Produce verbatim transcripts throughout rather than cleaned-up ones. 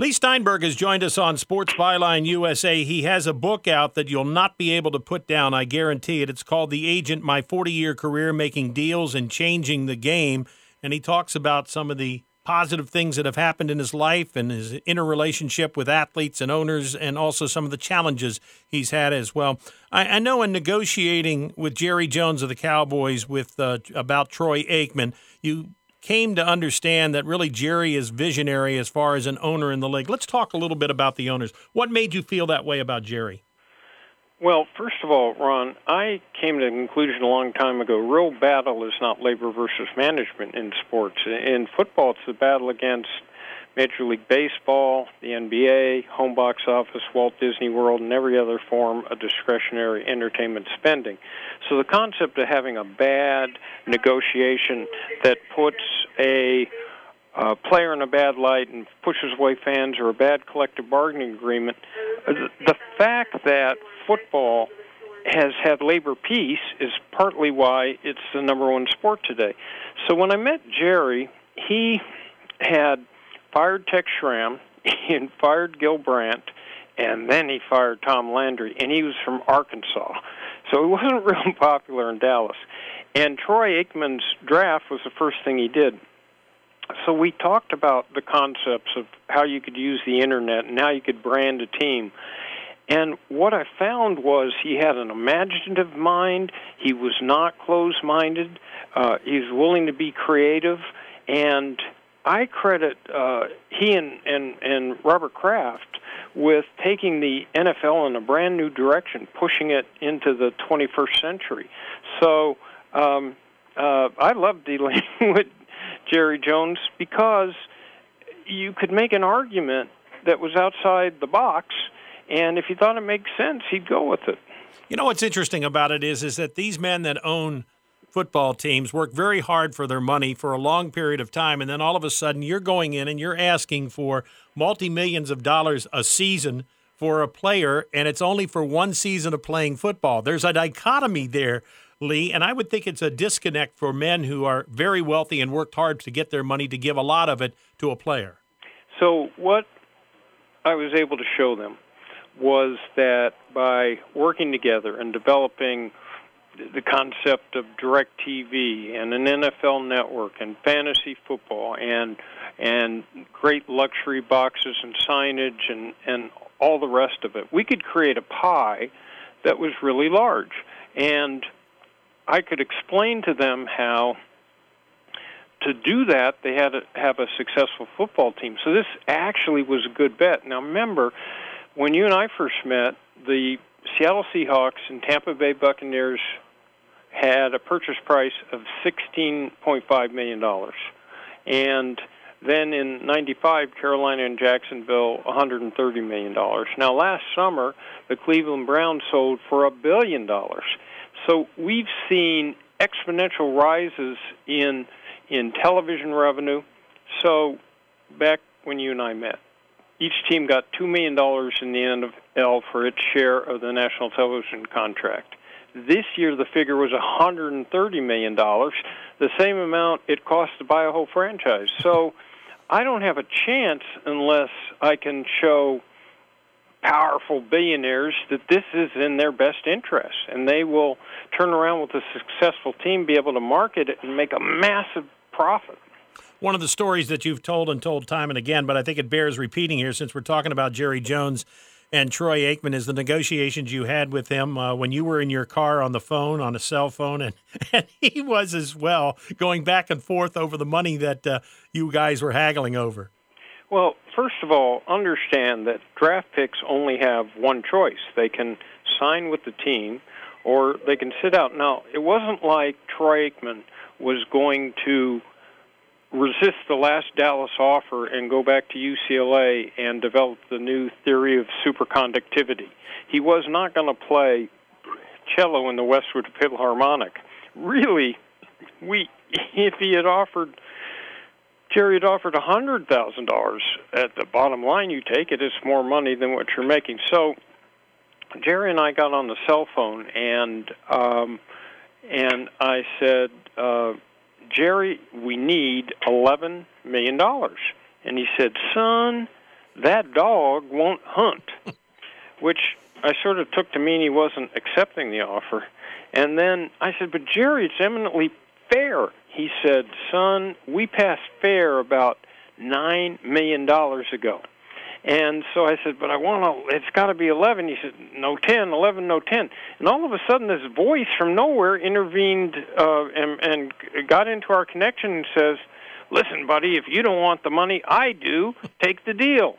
Lee Steinberg has joined us on Sports Byline U S A. He has a book out that you'll not be able to put down, I guarantee it. It's called The Agent, My forty-Year Career Making Deals and Changing the Game. And he talks about some of the positive things that have happened in his life and his interrelationship with athletes and owners, and also some of the challenges he's had as well. I, I know in negotiating with Jerry Jones of the Cowboys with uh, about Troy Aikman, you came to understand that really Jerry is visionary as far as an owner in the league. Let's talk a little bit about the owners. What made you feel that way about Jerry? Well, first of all, Ron, I came to the conclusion a long time ago, real battle is not labor versus management in sports. In football, it's the battle against Major League Baseball, the N B A, home box office, Walt Disney World, and every other form of discretionary entertainment spending. So the concept of having a bad negotiation that puts a uh, player in a bad light and pushes away fans, or a bad collective bargaining agreement, the fact that football has had labor peace is partly why it's the number one sport today. So when I met Jerry, he had fired Tex Schramm, he had fired Gil Brandt, and then he fired Tom Landry, and he was from Arkansas. So he wasn't real popular in Dallas. And Troy Aikman's draft was the first thing he did. So we talked about the concepts of how you could use the Internet and how you could brand a team. And what I found was he had an imaginative mind. He was not closed-minded. Uh, he was willing to be creative. And I credit uh, he and, and, and Robert Kraft with taking the N F L in a brand new direction, pushing it into the twenty-first century. So um, uh, I love dealing with Jerry Jones because you could make an argument that was outside the box, and if he thought it made sense, he'd go with it. You know what's interesting about it is, is that these men that own football teams work very hard for their money for a long period of time, and then all of a sudden you're going in and you're asking for multi-millions of dollars a season for a player, and it's only for one season of playing football. There's a dichotomy there, Lee, and I would think it's a disconnect for men who are very wealthy and worked hard to get their money to give a lot of it to a player. So what I was able to show them was that by working together and developing the concept of DirecTV and an N F L network and fantasy football and and great luxury boxes and signage and, and all the rest of it, we could create a pie that was really large. And I could explain to them how to do that they had to have a successful football team. So this actually was a good bet. Now remember, when you and I first met, the Seattle Seahawks and Tampa Bay Buccaneers had a purchase price of sixteen point five million dollars. And then in ninety-five, Carolina and Jacksonville, one hundred thirty million dollars. Now last summer, the Cleveland Browns sold for a billion dollars. So we've seen exponential rises in in television revenue. So back when you and I met, each team got two million dollars in the N F L for its share of the national television contract. This year, the figure was one hundred thirty million dollars, the same amount it cost to buy a whole franchise. So I don't have a chance unless I can show powerful billionaires that this is in their best interest, and they will turn around with a successful team, be able to market it, and make a massive profit. One of the stories that you've told and told time and again, but I think it bears repeating here since we're talking about Jerry Jones and Troy Aikman, is the negotiations you had with him uh, when you were in your car on the phone, on a cell phone, and, and he was as well, going back and forth over the money that uh, you guys were haggling over. Well, first of all, understand that draft picks only have one choice. They can sign with the team or they can sit out. Now, it wasn't like Troy Aikman was going to resist the last Dallas offer and go back to U C L A and develop the new theory of superconductivity. He was not going to play cello in the Westwood Philharmonic. Really, we if he had offered, Jerry had offered one hundred thousand dollars at the bottom line, you take it, it's more money than what you're making. So Jerry and I got on the cell phone, and um, and I said, uh, Jerry, we need eleven million dollars. And he said, son, that dog won't hunt, which I sort of took to mean he wasn't accepting the offer. And then I said, but Jerry, it's eminently fair. He said, son, we passed fair about nine million dollars ago. And so I said, but I want to, it's got to be eleven. He said, no ten, eleven, no ten. And all of a sudden this voice from nowhere intervened uh, and, and got into our connection and says, listen, buddy, if you don't want the money, I do. Take the deal.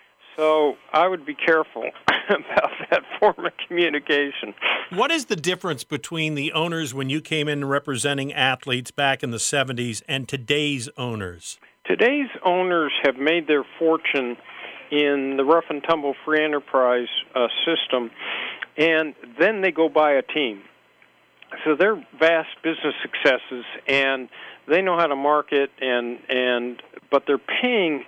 So I would be careful about that form of communication. What is the difference between the owners when you came in representing athletes back in the seventies and today's owners? Today's owners have made their fortune in the rough and tumble free enterprise uh, system, and then they go buy a team. So they're vast business successes, and they know how to market, and and but they're paying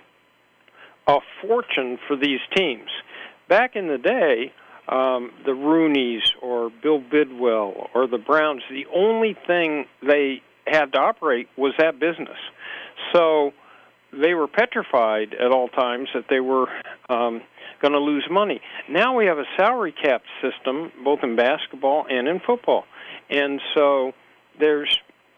a fortune for these teams. Back in the day, um, the Rooneys or Bill Bidwell or the Browns, the only thing they had to operate was that business. So they were petrified at all times that they were um, going to lose money. Now we have a salary cap system, both in basketball and in football. And so there's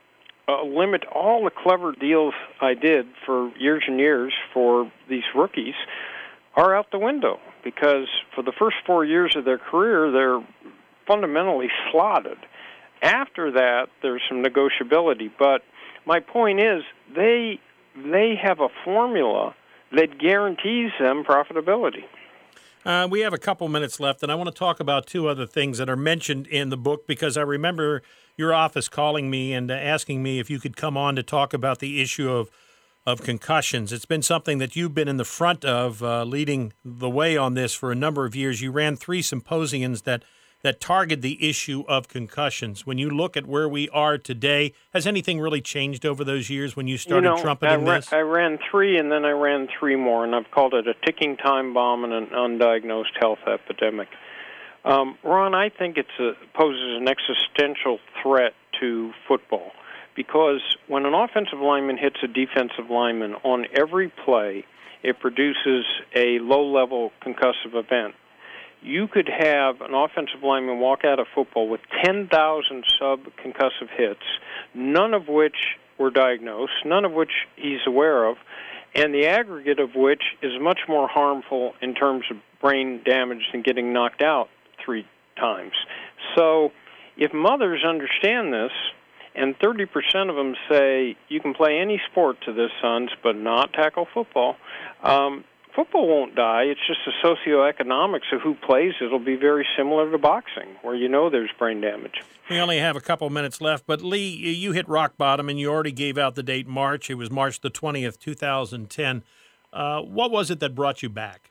a limit. All the clever deals I did for years and years for these rookies are out the window because for the first four years of their career, they're fundamentally slotted. After that, there's some negotiability. But my point is they they have a formula that guarantees them profitability. Uh, we have a couple minutes left, and I want to talk about two other things that are mentioned in the book because I remember your office calling me and uh, asking me if you could come on to talk about the issue of of concussions. It's been something that you've been in the front of, uh, leading the way on this for a number of years. You ran three symposiums that that target the issue of concussions. When you look at where we are today, has anything really changed over those years when you started you know, trumpeting I ra- this? I ran three, and then I ran three more, and I've called it a ticking time bomb and an undiagnosed health epidemic. Um, Ron, I think it poses an existential threat to football because when an offensive lineman hits a defensive lineman on every play, it produces a low-level concussive event. You could have an offensive lineman walk out of football with ten thousand sub-concussive hits, none of which were diagnosed, none of which he's aware of, and the aggregate of which is much more harmful in terms of brain damage than getting knocked out three times. So if mothers understand this, and thirty percent of them say you can play any sport to this, sons, but not tackle football, um, football won't die. It's just the socioeconomics of who plays it will be very similar to boxing, where you know there's brain damage. We only have a couple minutes left, but Lee, you hit rock bottom, and you already gave out the date March. It was March the twentieth, two thousand ten. Uh, what was it that brought you back?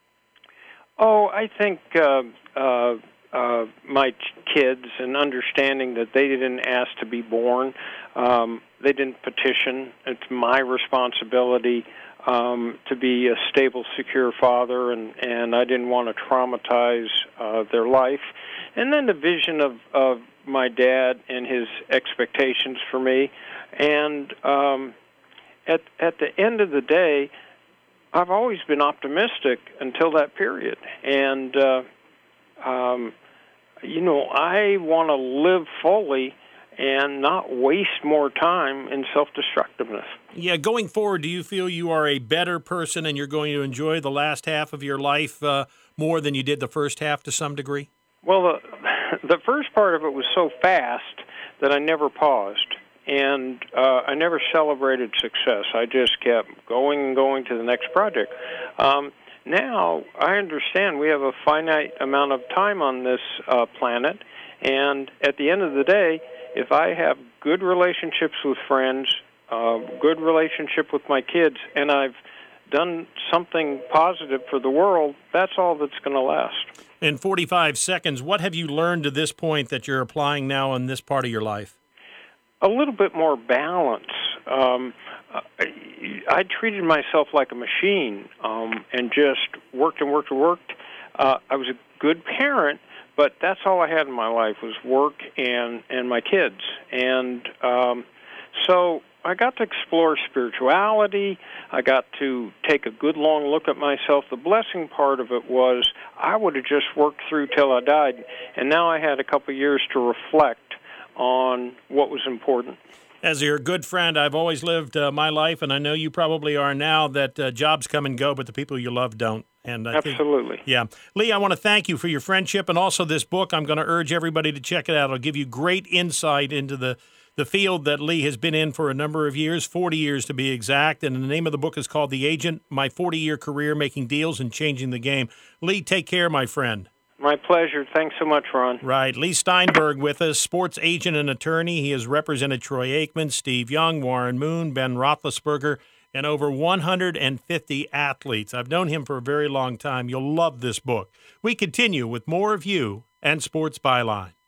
Oh, I think uh, uh, uh, my kids and understanding that they didn't ask to be born. Um, they didn't petition. It's my responsibility Um, to be a stable, secure father, and, and I didn't want to traumatize uh, their life. And then the vision of, of my dad and his expectations for me. And um, at at the end of the day, I've always been optimistic until that period. And, uh, um, you know, I want to live fully and not waste more time in self-destructiveness. Yeah, going forward, do you feel you are a better person and you're going to enjoy the last half of your life uh, more than you did the first half to some degree? Well, the, the first part of it was so fast that I never paused, and uh, I never celebrated success. I just kept going and going to the next project. Um, now, I understand we have a finite amount of time on this uh, planet, and at the end of the day, if I have good relationships with friends, uh, good relationship with my kids, and I've done something positive for the world, that's all that's going to last. In forty-five seconds, what have you learned to this point that you're applying now in this part of your life? A little bit more balance. Um, I, I treated myself like a machine um, and just worked and worked and worked. Uh, I was a good parent, but that's all I had in my life was work and, and my kids. And um, so I got to explore spirituality. I got to take a good long look at myself. The blessing part of it was I would have just worked through till I died, and now I had a couple of years to reflect on what was important. As your good friend, I've always lived uh, my life, and I know you probably are now, that uh, jobs come and go, but the people you love don't. And I Absolutely. Think, yeah. Lee, I want to thank you for your friendship and also this book. I'm going to urge everybody to check it out. It'll give you great insight into the, the field that Lee has been in for a number of years, forty years to be exact. And the name of the book is called The Agent, My forty-Year Career Making Deals and Changing the Game. Lee, take care, my friend. My pleasure. Thanks so much, Ron. Right. Lee Steinberg with us, sports agent and attorney. He has represented Troy Aikman, Steve Young, Warren Moon, Ben Roethlisberger, and over one hundred fifty athletes. I've known him for a very long time. You'll love this book. We continue with more of you and Sports Byline.